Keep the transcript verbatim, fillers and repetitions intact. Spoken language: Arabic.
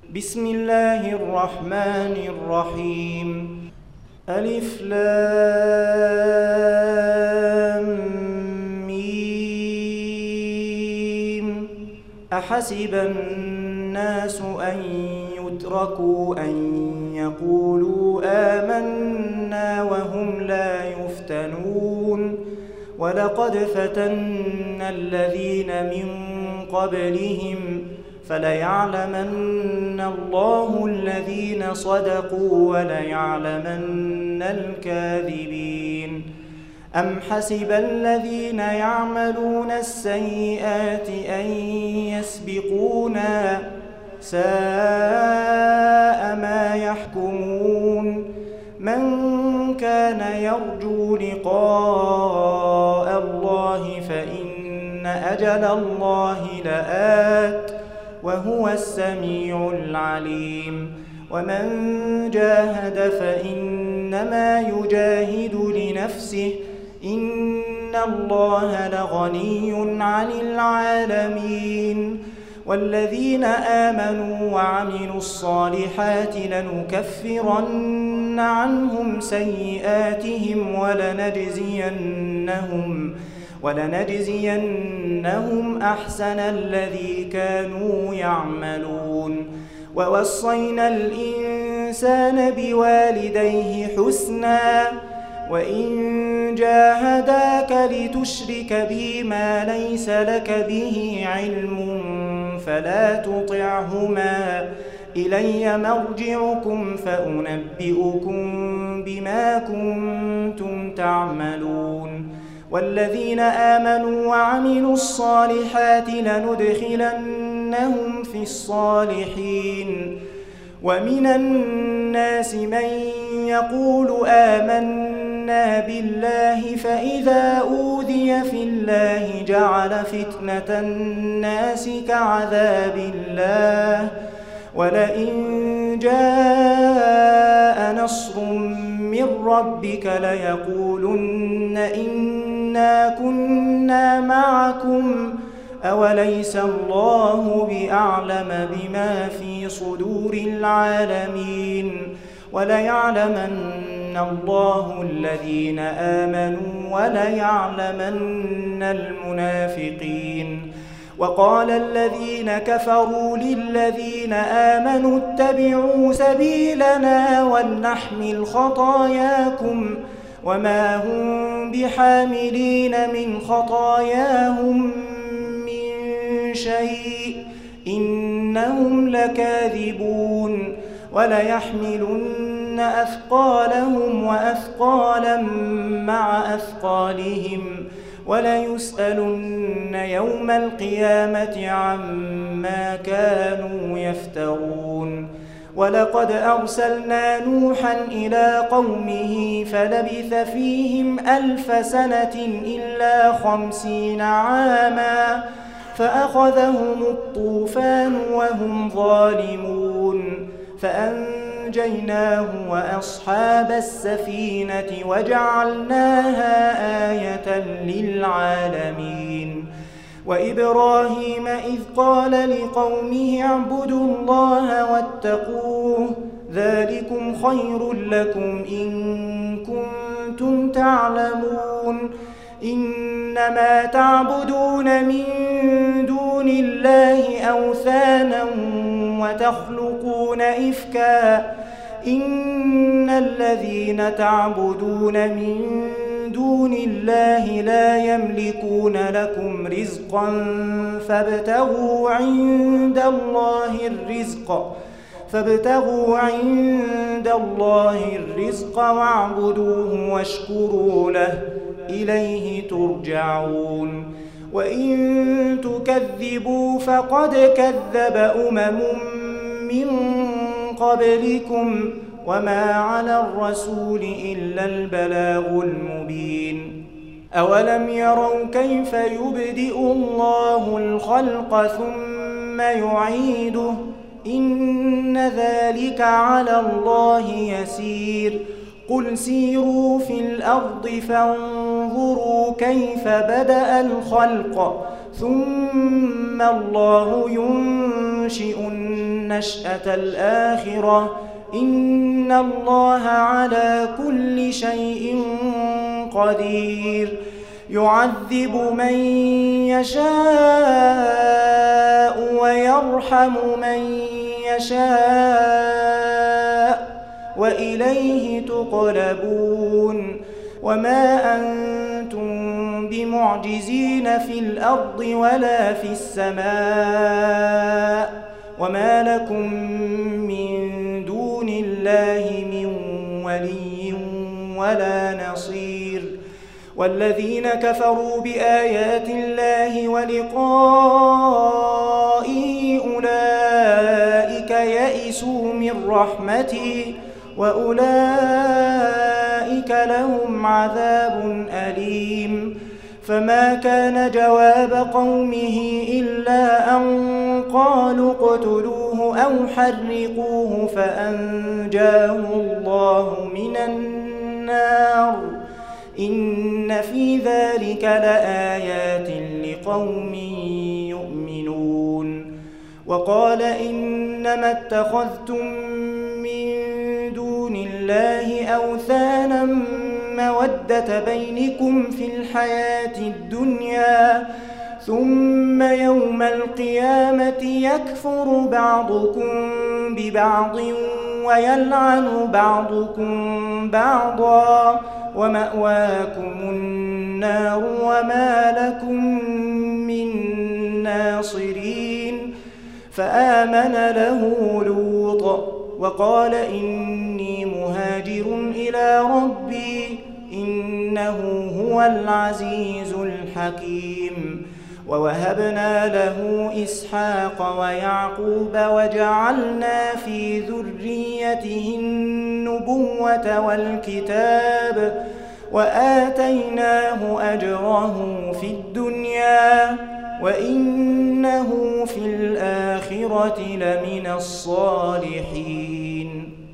بسم الله الرحمن الرحيم. ألف لام ميم. أحسب الناس أن يتركوا أن يقولوا آمنا وهم لا يفتنون ولقد فتنا الذين من قبلهم فليعلمن الله الذين صدقوا وليعلمن الكاذبين. أم حسب الذين يعملون السيئات أن يسبقونا ساء ما يحكمون. من كان يرجو لقاء الله فإن أجل الله لآت وهو السميع العليم. ومن جاهد فإنما يجاهد لنفسه إن الله لغني عن العالمين. والذين آمنوا وعملوا الصالحات لنكفرن عنهم سيئاتهم ولنجزينهم ولنجزينهم أحسن الذي كانوا يعملون. ووصينا الإنسان بوالديه حسنا وإن جاهداك لتشرك بي ما ليس لك به علم فلا تطعهما إلي مرجعكم فأنبئكم بما كنتم تعملون. والذين آمنوا وعملوا الصالحات لندخلنهم في الصالحين. ومن الناس من يقول آمنا بالله فإذا أوذي في الله جعل فتنة الناس كعذاب الله ولئن جاء نصر من ربك ليقولن إنا كنا معكم أوليس الله بأعلم بما في صدور العالمين. وليعلمن الله الذين آمنوا وليعلمن المنافقين. وقال الذين كفروا للذين آمنوا اتبعوا سبيلنا ولنحمل خطاياكم وما هم بحاملين من خطاياهم من شيء إنهم لكاذبون. وليحملن أثقالهم وأثقالا مع أثقالهم وليسألن يوم القيامة عما كانوا يفترون. ولقد أرسلنا نوحا إلى قومه فلبث فيهم ألف سنة إلا خمسين عاما فأخذهم الطوفان وهم ظالمون فأنجيناه وأصحاب السفينة وجعلناها آية للعالمين. وإبراهيم إذ قال لقومه اعبدوا الله واتقوه ذلكم خير لكم إن كنتم تعلمون. إنما تعبدون من دون الله أوثانا وتخلقون إفكا إن الذين تعبدون من دون الله لا يملكون لكم رزقا فابتغوا عند الله الرزق فابتغوا عند الله الرزق واعبدوه واشكروا له إليه ترجعون. وإن تكذبوا فقد كذب أمم من قبلكم وما على الرسول إلا البلاغ المبين. أولم يروا كيف يبدئ الله الخلق ثم يعيده إن ذلك على الله يسير. قل سيروا في الأرض فانظروا كيف بدأ الخلق ثم الله ينشئ النشأة الآخرة إن الله على كل شيء قدير يعذب من يشاء ويرحم من يشاء وإليه تقلبون وما أنتم بمعجزين في الأرض ولا في السماء وما لكم من دون الله من ولي ولا نصير والذين كفروا بآيات الله ولقائه أولئك يئسوا من رحمتي وأولئك لهم عذاب أليم فما كان جواب قومه إلا أن قالوا اقتلوه أو حرقوه فأنجاه الله من النار إن في ذلك لآيات لقوم يؤمنون وقال إنما اتخذتم من دون الله أوثانا مودة بينكم في الحياة الدنيا ثم يوم القيامة يكفر بعضكم ببعض ويلعن بعضكم بعضا ومأواكم النار وما لكم من ناصرين فآمن له لوط وقال إني مهاجر إلى ربي إنه هو العزيز الحكيم ووهبنا له إسحاق ويعقوب وجعلنا في ذريته النبوة والكتاب وآتيناه أجره في الدنيا وإنه في الآخرة لمن الصالحين.